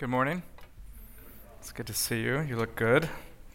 Good morning. It's good to see you. You look good.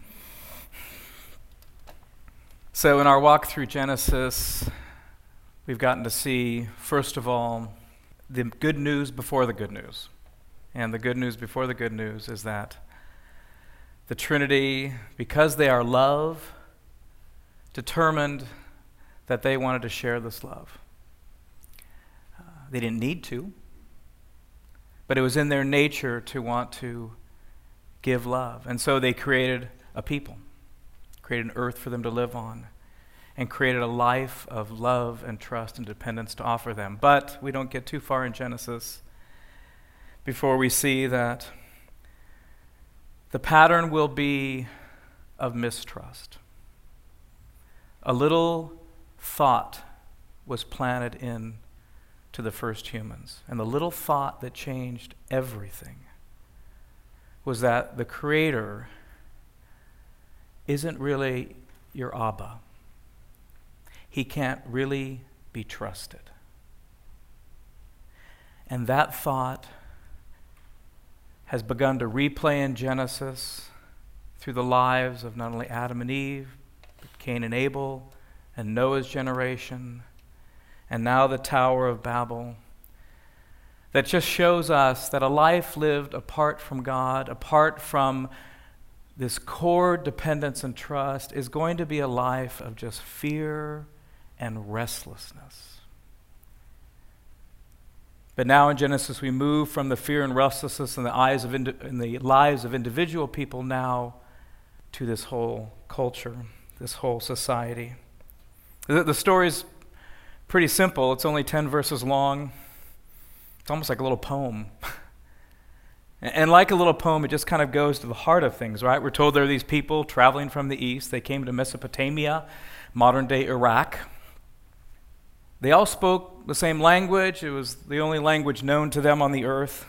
So in our walk through Genesis, we've gotten to see, first of all, the good news before the good news. And the good news before the good news is that the Trinity, because they are love, determined that they wanted to share this love. They didn't need to, but it was in their nature to want to give love. And so they created a people, created an earth for them to live on, and created a life of love and trust and dependence to offer them. But we don't get too far in Genesis before we see that the pattern will be of mistrust. A little thought was planted in to the first humans. And the little thought that changed everything was that the Creator isn't really your Abba. He can't really be trusted. And that thought has begun to replay in Genesis through the lives of not only Adam and Eve, but Cain and Abel, and Noah's generation, and now the Tower of Babel, that just shows us that a life lived apart from God, apart from this core dependence and trust, is going to be a life of just fear and restlessness. But now in Genesis, we move from the fear and restlessness in the lives of individual people now to this whole culture, this whole society. The story's pretty simple. It's only 10 verses long. It's almost like a little poem. And like a little poem, it just kind of goes to the heart of things, right? We're told there are these people traveling from the east. They came to Mesopotamia, modern-day Iraq. They all spoke the same language. It was the only language known to them on the earth.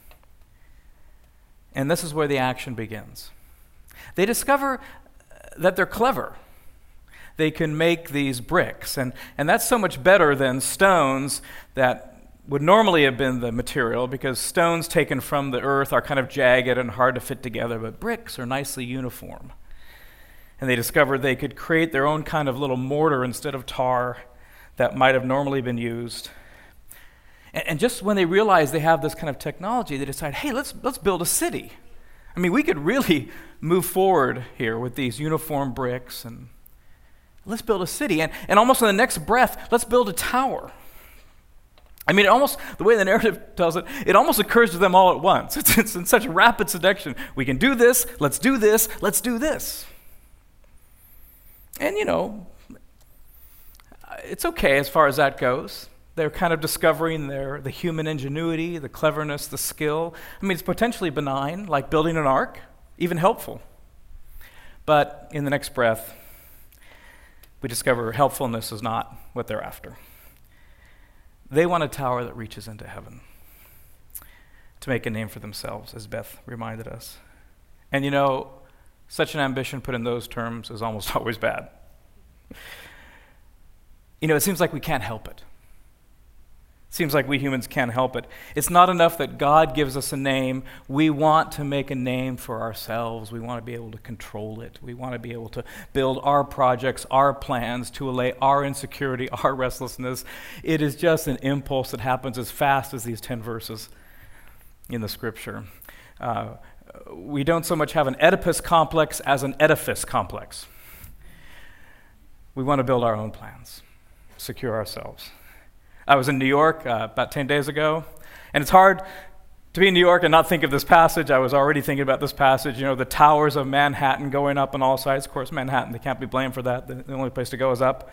And this is where the action begins. They discover that they're clever. They can make these bricks. And that's so much better than stones that would normally have been the material, because stones taken from the earth are kind of jagged and hard to fit together, but bricks are nicely uniform. And they discovered they could create their own kind of little mortar instead of tar that might have normally been used. And just when they realize they have this kind of technology, they decide, hey, let's build a city. I mean, we could really move forward here with these uniform bricks, and let's build a city. And almost in the next breath, let's build a tower. I mean, the way the narrative tells it, it almost occurs to them all at once. It's in such rapid succession. We can do this, let's do this, let's do this. And, it's okay as far as that goes. They're kind of discovering the human ingenuity, the cleverness, the skill. I mean, it's potentially benign, like building an ark, even helpful. But in the next breath, we discover helpfulness is not what they're after. They want a tower that reaches into heaven to make a name for themselves, as Beth reminded us. And such an ambition put in those terms is almost always bad. It seems like we can't help it. It seems like we humans can't help it. It's not enough that God gives us a name. We want to make a name for ourselves. We want to be able to control it. We want to be able to build our projects, our plans, to allay our insecurity, our restlessness. It is just an impulse that happens as fast as these 10 verses in the scripture. We don't so much have an Oedipus complex as an edifice complex. We want to build our own plans, secure ourselves. I was in New York about 10 days ago, and it's hard to be in New York and not think of this passage. I was already thinking about this passage, the towers of Manhattan going up on all sides. Of course, Manhattan, they can't be blamed for that. The only place to go is up.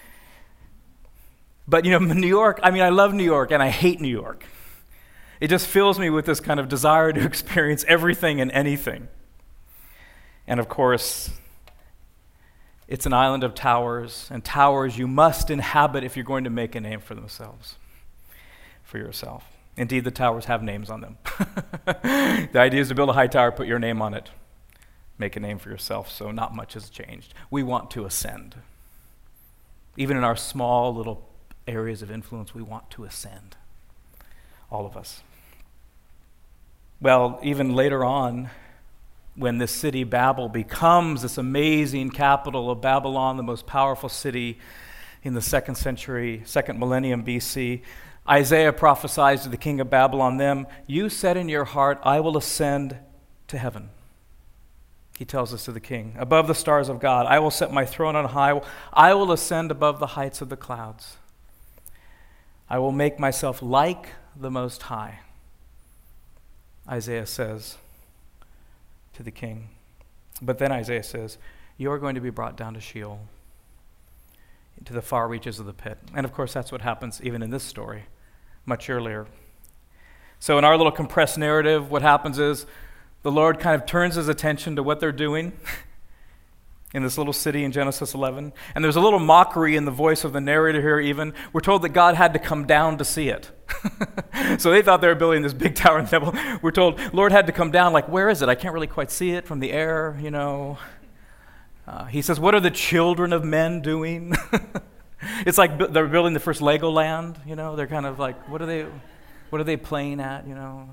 But, New York, I love New York, and I hate New York. It just fills me with this kind of desire to experience everything and anything. And, of course, it's an island of towers, and towers you must inhabit if you're going to make a name for yourself. Indeed, the towers have names on them. The idea is to build a high tower, put your name on it, make a name for yourself, so not much has changed. We want to ascend. Even in our small little areas of influence, we want to ascend. All of us. Well, even later on, when this city, Babel, becomes this amazing capital of Babylon, the most powerful city in the second millennium BC, Isaiah prophesies to the king of Babylon them, "You said in your heart, I will ascend to heaven." He tells us to the king, "Above the stars of God, I will set my throne on high. I will ascend above the heights of the clouds. I will make myself like the Most High," Isaiah says to the king. But then Isaiah says, "You are going to be brought down to Sheol, into the far reaches of the pit." And of course, that's what happens even in this story, much earlier. So in our little compressed narrative, what happens is the Lord kind of turns his attention to what they're doing in this little city in Genesis 11. And there's a little mockery in the voice of the narrator here even. We're told that God had to come down to see it. So they thought they were building this big tower in the temple. We're told, Lord had to come down, like, where is it? I can't really quite see it from the air, you know. He says, what are the children of men doing? It's like they're building the first Legoland, you know. They're kind of like, what are they playing at, you know?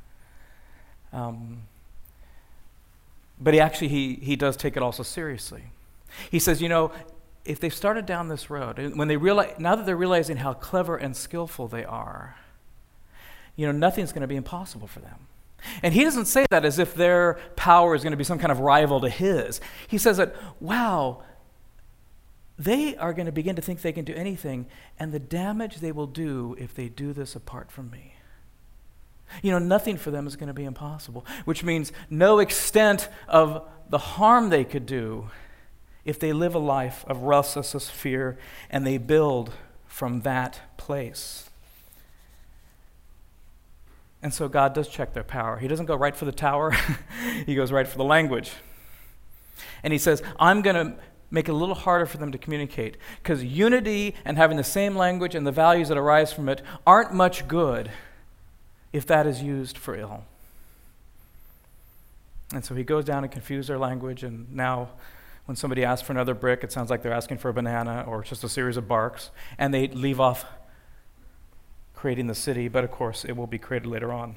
But he does take it also seriously. He says, you know, if they've started down this road, and now that they're realizing how clever and skillful they are, you know, nothing's going to be impossible for them. And he doesn't say that as if their power is going to be some kind of rival to his. He says that, wow, they are going to begin to think they can do anything, and the damage they will do if they do this apart from me. You know, nothing for them is going to be impossible, which means no extent of the harm they could do if they live a life of restlessness, fear, and they build from that place. And so God does check their power. He doesn't go right for the tower. He goes right for the language. And he says, I'm going to make it a little harder for them to communicate, because unity and having the same language and the values that arise from it aren't much good if that is used for ill. And so he goes down and confuses their language, and now when somebody asks for another brick, it sounds like they're asking for a banana or just a series of barks, and they leave off creating the city, but of course it will be created later on.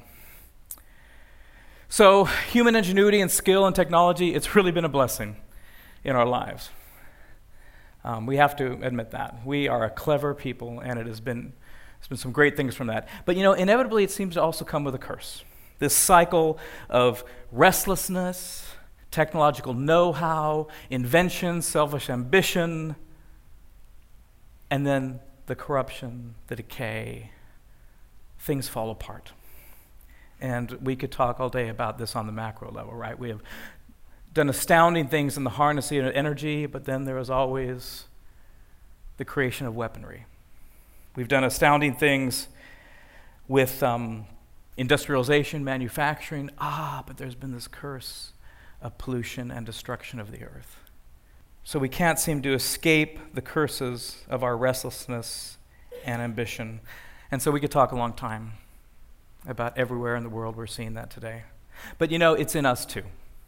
So human ingenuity and skill and technology, it's really been a blessing in our lives. We have to admit that. We are a clever people, and there's been some great things from that. But you know, inevitably it seems to also come with a curse. This cycle of restlessness, technological know-how, invention, selfish ambition, and then the corruption, the decay, things fall apart. And we could talk all day about this on the macro level, right? We have done astounding things in the harnessing of energy, but then there is always the creation of weaponry. We've done astounding things with industrialization, manufacturing, but there's been this curse of pollution and destruction of the earth. So we can't seem to escape the curses of our restlessness and ambition. And so we could talk a long time about everywhere in the world we're seeing that today. But you know, it's in us too.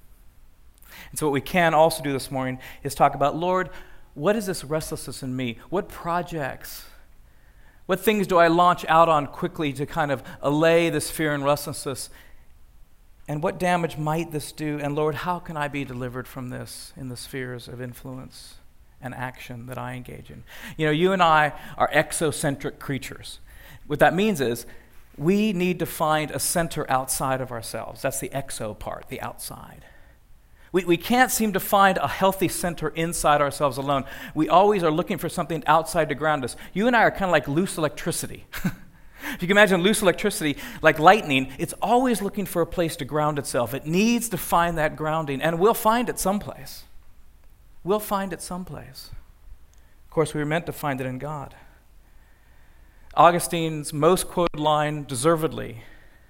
And so what we can also do this morning is talk about, Lord, what is this restlessness in me? What projects, what things do I launch out on quickly to kind of allay this fear and restlessness? And what damage might this do? And Lord, how can I be delivered from this in the spheres of influence and action that I engage in? You know, you and I are exocentric creatures. What that means is we need to find a center outside of ourselves. That's the exo part, the outside. We can't seem to find a healthy center inside ourselves alone. We always are looking for something outside to ground us. You and I are kind of like loose electricity. If you can imagine loose electricity, like lightning, it's always looking for a place to ground itself. It needs to find that grounding, and we'll find it someplace. We'll find it someplace. Of course, we were meant to find it in God. Augustine's most quoted line, deservedly,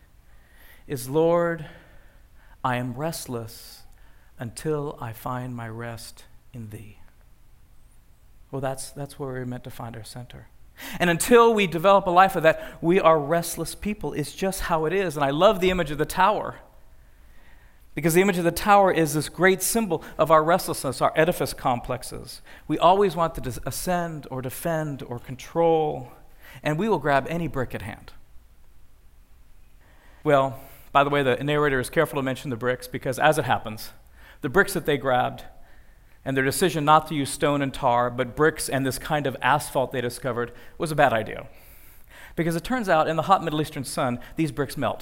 is, Lord, I am restless until I find my rest in thee. Well, that's where we're meant to find our center. And until we develop a life of that, we are restless people. It's just how it is. And I love the image of the tower, because the image of the tower is this great symbol of our restlessness, our Oedipus complexes. We always want to ascend or defend or control, and we will grab any brick at hand. Well, By the way, the narrator is careful to mention the bricks because as it happens, the bricks that they grabbed and their decision not to use stone and tar, but bricks and this kind of asphalt they discovered was a bad idea. Because it turns out in the hot Middle Eastern sun, these bricks melt.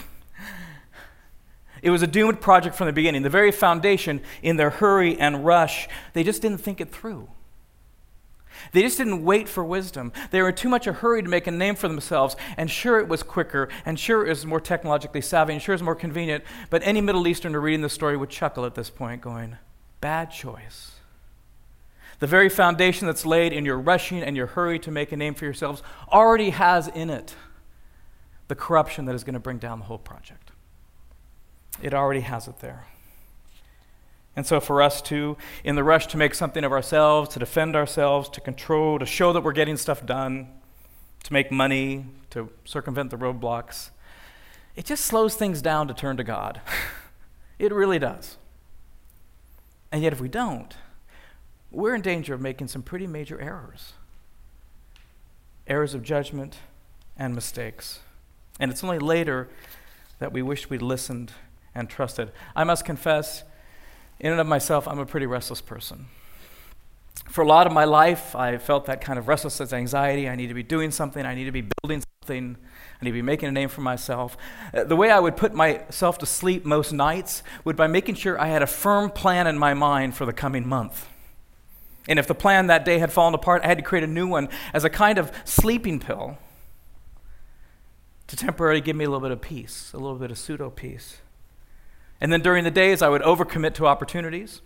It was a doomed project from the beginning. The very foundation, in their hurry and rush, they just didn't think it through. They just didn't wait for wisdom. They were in too much a hurry to make a name for themselves, and sure it was quicker, and sure it was more technologically savvy, and sure it was more convenient, but any Middle Easterner reading the story would chuckle at this point, going, bad choice. The very foundation that's laid in your rushing and your hurry to make a name for yourselves already has in it the corruption that is going to bring down the whole project. It already has it there. And so for us too, in the rush to make something of ourselves, to defend ourselves, to control, to show that we're getting stuff done, to make money, to circumvent the roadblocks, it just slows things down to turn to God. It really does. And yet if we don't, we're in danger of making some pretty major errors. Errors of judgment and mistakes. And it's only later that we wish we'd listened and trusted. I must confess, in and of myself, I'm a pretty restless person. For a lot of my life, I felt that kind of restlessness, anxiety. I need to be doing something. I need to be building something. I need to be making a name for myself. The way I would put myself to sleep most nights would by making sure I had a firm plan in my mind for the coming month. And if the plan that day had fallen apart, I had to create a new one as a kind of sleeping pill to temporarily give me a little bit of peace, a little bit of pseudo-peace. And then during the days, I would overcommit to opportunities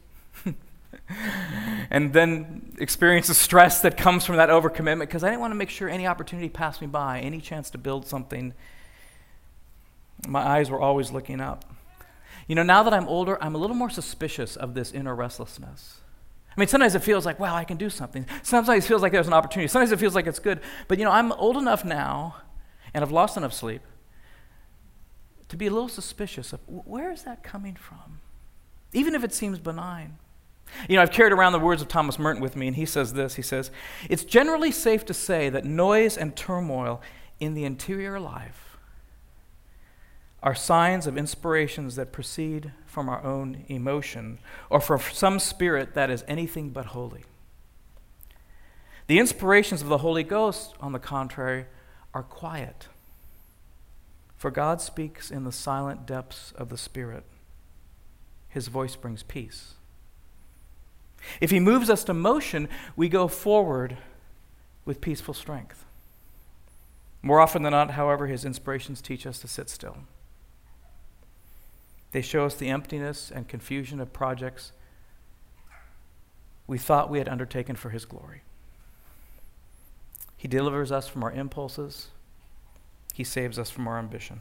and then experience the stress that comes from that overcommitment because I didn't want to make sure any opportunity passed me by, any chance to build something. My eyes were always looking up. You know, now that I'm older, I'm a little more suspicious of this inner restlessness. I mean, sometimes it feels like, wow, I can do something. Sometimes it feels like there's an opportunity. Sometimes it feels like it's good. But, you know, I'm old enough now and I've lost enough sleep to be a little suspicious of where is that coming from, even if it seems benign. You know, I've carried around the words of Thomas Merton with me, and he says this. He says, it's generally safe to say that noise and turmoil in the interior life are signs of inspirations that proceed from our own emotion or from some spirit that is anything but holy. The inspirations of the Holy Ghost, on the contrary, are quiet. For God speaks in the silent depths of the Spirit. His voice brings peace. If he moves us to motion, we go forward with peaceful strength. More often than not, however, his inspirations teach us to sit still. They show us the emptiness and confusion of projects we thought we had undertaken for his glory. He delivers us from our impulses. He saves us from our ambition.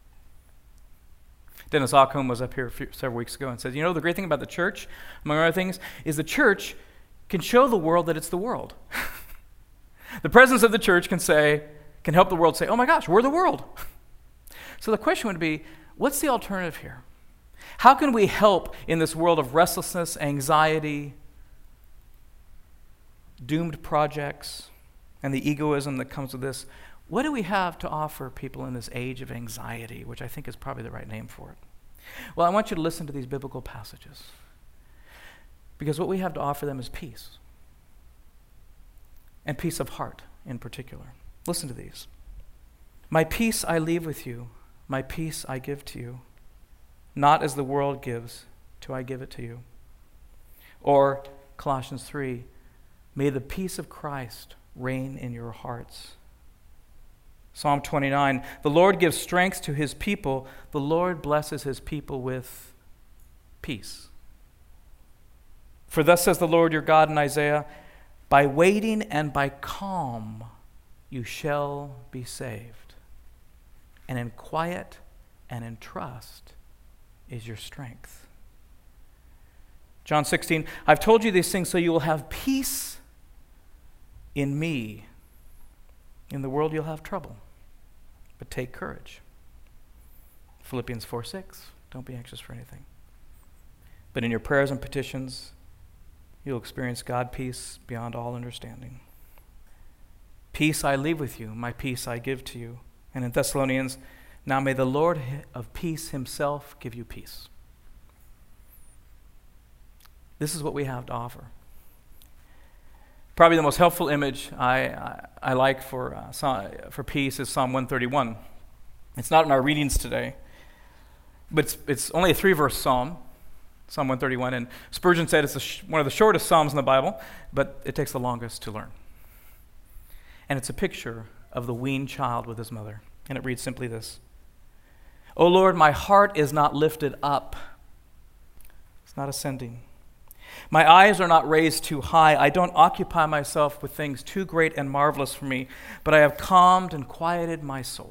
Dennis Ockham was up here several weeks ago and said, you know, the great thing about the church, among other things, is the church can show the world that it's the world. The presence of the church can help the world say, oh my gosh, we're the world. So the question would be, what's the alternative here? How can we help in this world of restlessness, anxiety, doomed projects, and the egoism that comes with this? What do we have to offer people in this age of anxiety, which I think is probably the right name for it? Well, I want you to listen to these biblical passages, because what we have to offer them is peace, and peace of heart in particular. Listen to these. My peace I leave with you, my peace I give to you. Not as the world gives, do I give it to you. Or Colossians 3, may the peace of Christ reign in your hearts. Psalm 29, the Lord gives strength to his people. The Lord blesses his people with peace. For thus says the Lord your God in Isaiah, by waiting and by calm you shall be saved. And in quiet and in trust is your strength. John 16, I've told you these things so you will have peace in me. In the world you'll have trouble, but take courage. Philippians 4:6, don't be anxious for anything. But in your prayers and petitions, you'll experience God peace beyond all understanding. Peace I leave with you, my peace I give to you. And in Thessalonians, Now may the Lord of peace himself give you peace. This is what we have to offer. Probably the most helpful image I like for peace is Psalm 131. It's not in our readings today, but it's only a 3-verse psalm, Psalm 131. And Spurgeon said it's one of the shortest psalms in the Bible, but it takes the longest to learn. And it's a picture of the weaned child with his mother. And it reads simply this: O Lord, my heart is not lifted up. It's not ascending. My eyes are not raised too high. I don't occupy myself with things too great and marvelous for me, but I have calmed and quieted my soul.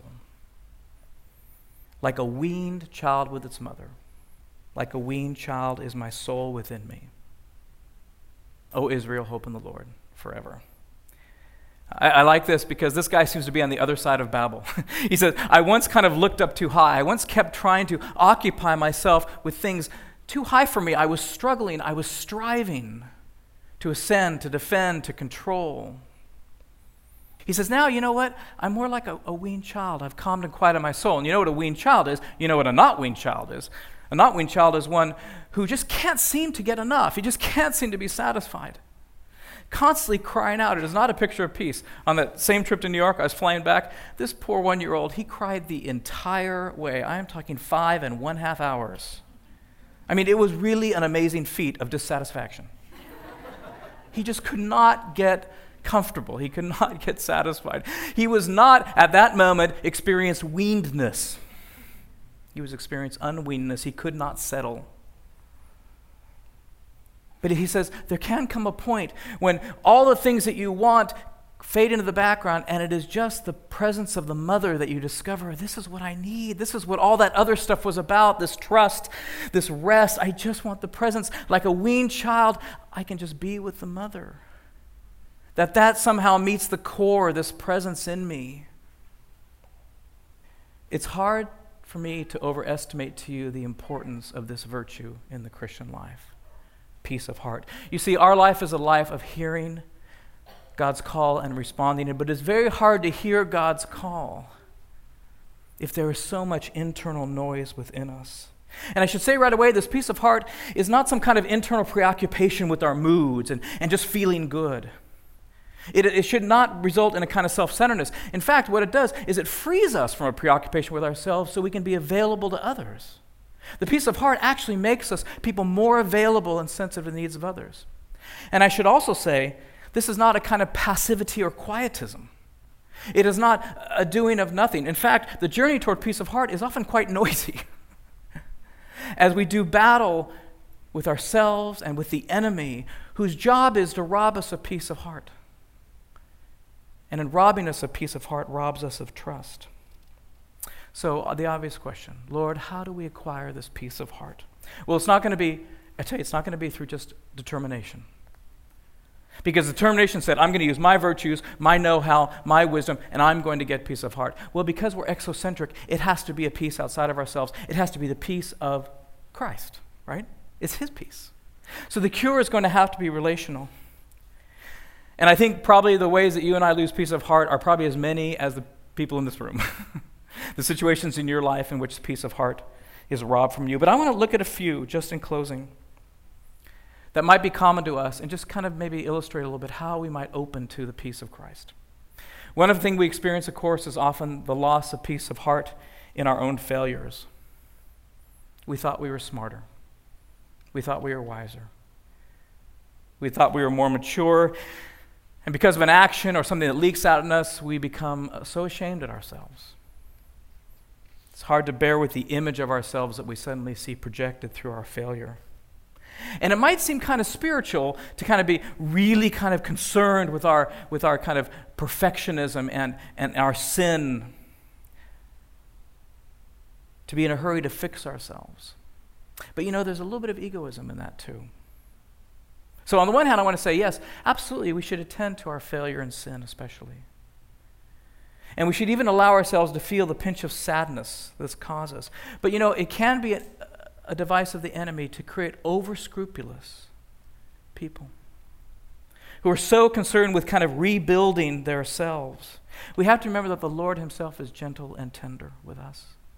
Like a weaned child with its mother, like a weaned child is my soul within me. O Israel, hope in the Lord forever. I like this because this guy seems to be on the other side of Babel. He says, I once kind of looked up too high. I once kept trying to occupy myself with things too high for me. I was struggling. I was striving to ascend, to defend, to control. He says, now, you know what? I'm more like a weaned child. I've calmed and quieted my soul. And you know what a weaned child is? You know what a not weaned child is? A not weaned child is one who just can't seem to get enough. He just can't seem to be satisfied. Constantly crying out. It is not a picture of peace. On that same trip to New York, I was flying back. This poor 1-year-old, he cried the entire way. I am talking 5.5 hours. I mean, it was really an amazing feat of dissatisfaction. He just could not get comfortable. He could not get satisfied. He was not, at that moment, experienced weanedness. He was experienced unweanedness. He could not settle. But he says, there can come a point when all the things that you want fade into the background, and it is just the presence of the mother that you discover, this is what I need. This is what all that other stuff was about, this trust, this rest. I just want the presence. Like a weaned child, I can just be with the mother. That somehow meets the core, this presence in me. It's hard for me to overestimate to you the importance of this virtue in the Christian life. Peace of heart. You see, our life is a life of hearing God's call and responding, but it's very hard to hear God's call if there is so much internal noise within us. And I should say right away, this peace of heart is not some kind of internal preoccupation with our moods and just feeling good. It should not result in a kind of self-centeredness. In fact, what it does is it frees us from a preoccupation with ourselves so we can be available to others. The peace of heart actually makes us people more available and sensitive to the needs of others. And I should also say, this is not a kind of passivity or quietism. It is not a doing of nothing. In fact, the journey toward peace of heart is often quite noisy. As we do battle with ourselves and with the enemy, whose job is to rob us of peace of heart. And in robbing us of peace of heart, robs us of trust. So the obvious question, Lord, how do we acquire this peace of heart? Well, it's not going to be through just determination. Because determination said, I'm going to use my virtues, my know-how, my wisdom, and I'm going to get peace of heart. Well, because we're exocentric, it has to be a peace outside of ourselves. It has to be the peace of Christ, right? It's his peace. So the cure is going to have to be relational. And I think probably the ways that you and I lose peace of heart are probably as many as the people in this room. The situations in your life in which peace of heart is robbed from you. But I want to look at a few, just in closing, that might be common to us and just kind of maybe illustrate a little bit how we might open to the peace of Christ. One of the things we experience, of course, is often the loss of peace of heart in our own failures. We thought we were smarter. We thought we were wiser. We thought we were more mature. And because of an action or something that leaks out in us, we become so ashamed at ourselves. It's hard to bear with the image of ourselves that we suddenly see projected through our failure. And it might seem kind of spiritual to kind of be really kind of concerned with our kind of perfectionism and our sin, to be in a hurry to fix ourselves. But there's a little bit of egoism in that too. So on the one hand, I want to say, yes, absolutely, we should attend to our failure and sin especially. And we should even allow ourselves to feel the pinch of sadness this causes. But it can be a device of the enemy to create over-scrupulous people who are so concerned with kind of rebuilding themselves. We have to remember that the Lord himself is gentle and tender with us.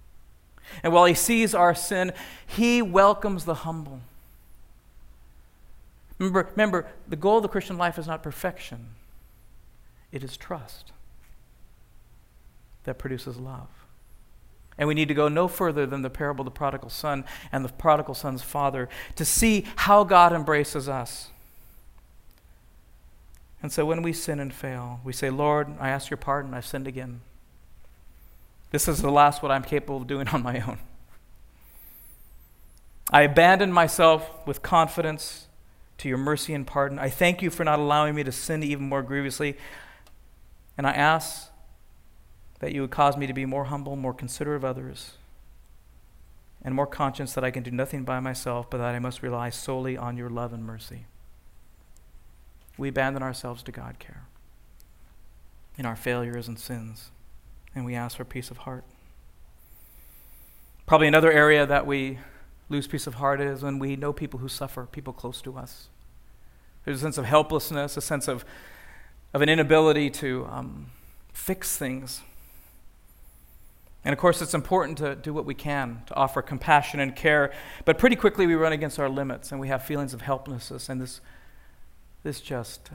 And while he sees our sin, he welcomes the humble. Remember, the goal of the Christian life is not perfection. It is trust that produces love. And we need to go no further than the parable of the prodigal son and the prodigal son's father to see how God embraces us. And so when we sin and fail, we say, Lord, I ask your pardon, I've sinned again. This is the last what I'm capable of doing on my own. I abandon myself with confidence to your mercy and pardon. I thank you for not allowing me to sin even more grievously. And I ask that you would cause me to be more humble, more considerate of others, and more conscious that I can do nothing by myself, but that I must rely solely on your love and mercy. We abandon ourselves to God care in our failures and sins, and we ask for peace of heart. Probably another area that we lose peace of heart is when we know people who suffer, people close to us. There's a sense of helplessness, a sense of an inability to fix things. And of course, it's important to do what we can to offer compassion and care, but pretty quickly we run against our limits and we have feelings of helplessness, and this just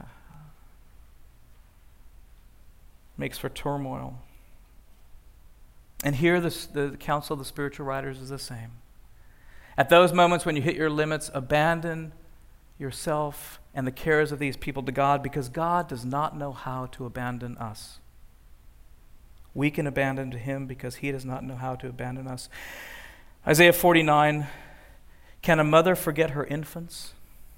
makes for turmoil. And here the counsel of the spiritual writers is the same. At those moments when you hit your limits, abandon yourself and the cares of these people to God, because God does not know how to abandon us. We can abandon to him because he does not know how to abandon us. Isaiah 49, can a mother forget her infants?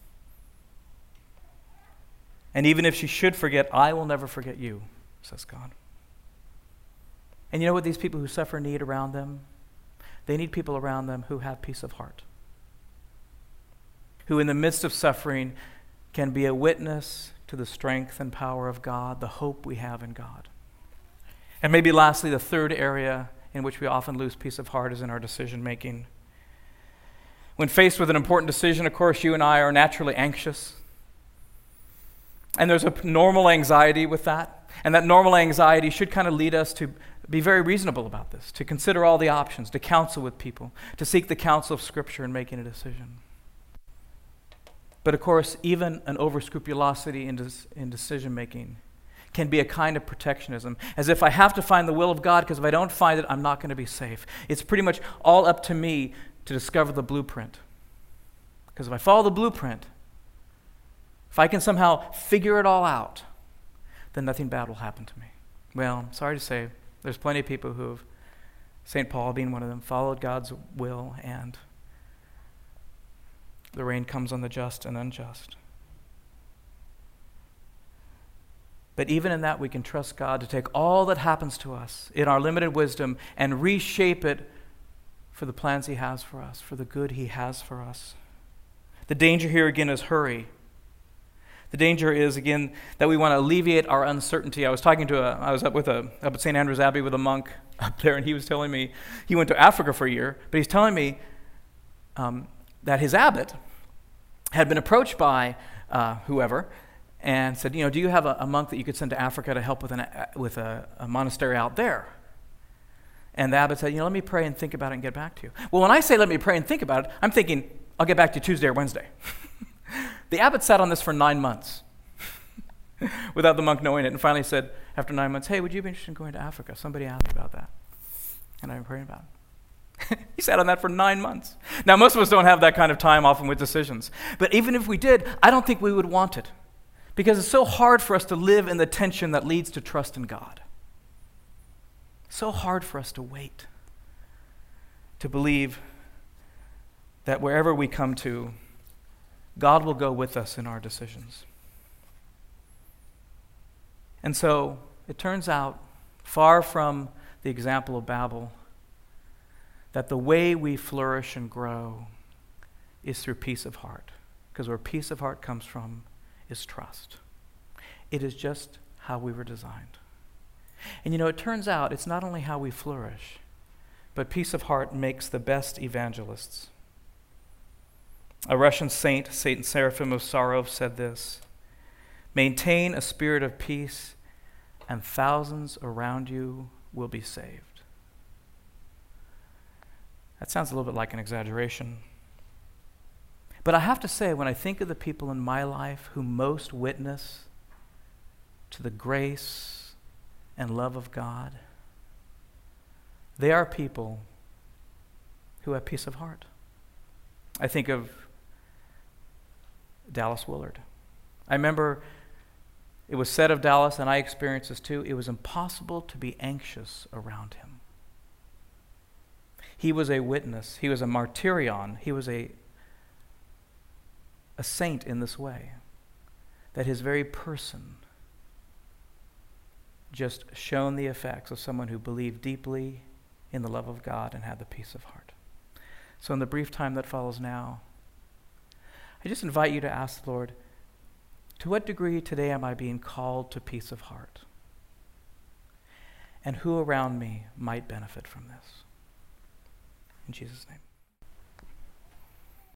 And even if she should forget, I will never forget you, says God. And you know what these people who suffer need around them? They need people around them who have peace of heart, who in the midst of suffering can be a witness to the strength and power of God, the hope we have in God. And maybe lastly, the third area in which we often lose peace of heart is in our decision making. When faced with an important decision, of course, you and I are naturally anxious. And there's a normal anxiety with that. And that normal anxiety should kind of lead us to be very reasonable about this, to consider all the options, to counsel with people, to seek the counsel of Scripture in making a decision. But of course, even an over-scrupulosity in decision-making can be a kind of protectionism, as if I have to find the will of God, because if I don't find it, I'm not going to be safe. It's pretty much all up to me to discover the blueprint. Because if I follow the blueprint, if I can somehow figure it all out, then nothing bad will happen to me. Well, I'm sorry to say, there's plenty of people who have, St. Paul being one of them, followed God's will, and the rain comes on the just and unjust. But even in that, we can trust God to take all that happens to us in our limited wisdom and reshape it for the plans he has for us, for the good he has for us. The danger here again is hurry. The danger is, again, that we want to alleviate our uncertainty. I was up at St. Andrew's Abbey with a monk up there, and he was telling me, he went to Africa for a year, but he's telling me that his abbot had been approached by whoever and said, do you have a monk that you could send to Africa to help with a monastery out there? And the abbot said, let me pray and think about it and get back to you. Well, when I say let me pray and think about it, I'm thinking, I'll get back to you Tuesday or Wednesday. The abbot sat on this for 9 months without the monk knowing it, and finally said, after 9 months, hey, would you be interested in going to Africa? Somebody asked me about that, and I've been praying about it. He sat on that for 9 months. Now, most of us don't have that kind of time often with decisions. But even if we did, I don't think we would want it, because it's so hard for us to live in the tension that leads to trust in God. So hard for us to wait, to believe that wherever we come to, God will go with us in our decisions. And so it turns out, far from the example of Babel, that the way we flourish and grow is through peace of heart. Because where peace of heart comes from is trust. It is just how we were designed. And it turns out it's not only how we flourish, but peace of heart makes the best evangelists. A Russian saint, Saint Seraphim of Sarov, said this: maintain a spirit of peace, and thousands around you will be saved. That sounds a little bit like an exaggeration. But I have to say, when I think of the people in my life who most witness to the grace and love of God, they are people who have peace of heart. I think of Dallas Willard. I remember it was said of Dallas, and I experienced this too, it was impossible to be anxious around him. He was a witness. He was a martyrion. He was a saint in this way, that his very person just shone the effects of someone who believed deeply in the love of God and had the peace of heart. So in the brief time that follows now, I just invite you to ask the Lord, to what degree today am I being called to peace of heart? And who around me might benefit from this? In Jesus' name.